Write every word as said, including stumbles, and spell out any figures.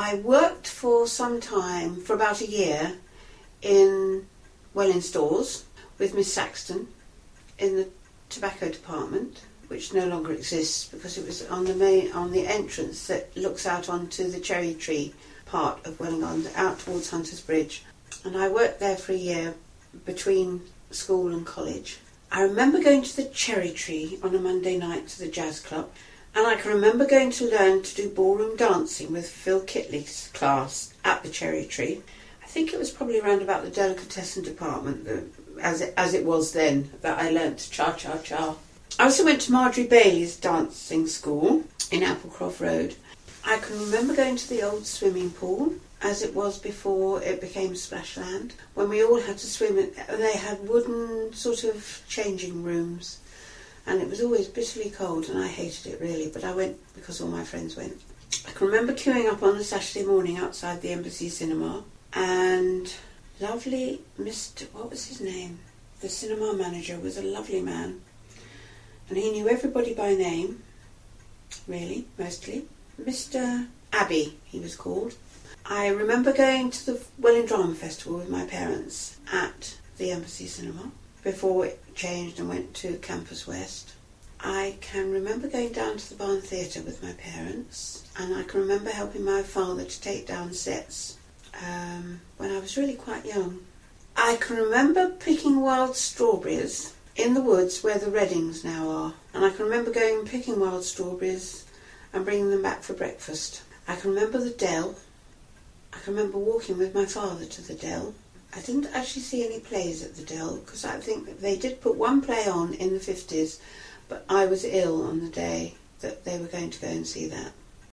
I worked for some time, for about a year, in Welling Stores with Miss Saxton in the tobacco department, which no longer exists because it was on the main on the entrance that looks out onto the Cherry Tree part of Welling, out towards Hunters Bridge. And I worked there for a year between school and college. I remember going to the Cherry Tree on a Monday night to the jazz club, and I can remember going to learn to do ballroom dancing with Phil Kitley's class at the Cherry Tree. I think it was probably around about the delicatessen department, that, as it, as it was then, that I learnt cha-cha-cha. I also went to Marjorie Bailey's dancing school in Applecroft Road. I can remember going to the old swimming pool, as it was before it became Splashland, when we all had to swim. In, they had wooden sort of changing rooms, and it was always bitterly cold, and I hated it really, but I went because all my friends went. I can remember queuing up on a Saturday morning outside the Embassy Cinema, and lovely Mister what was his name? The cinema manager was a lovely man, and he knew everybody by name, really, mostly. Mister Abbey, he was called. I remember going to the Welling Drama Festival with my parents at the Embassy Cinema before it changed and went to Campus West. I can remember going down to the Barn Theatre with my parents, and I can remember helping my father to take down sets um, when I was really quite young. I can remember picking wild strawberries in the woods where the Reddings now are, and I can remember going and picking wild strawberries and bringing them back for breakfast. I can remember the Dell. I can remember walking with my father to the Dell. I didn't actually see any plays at the Dell because I think they did put one play on in the fifties, but I was ill on the day that they were going to go and see that.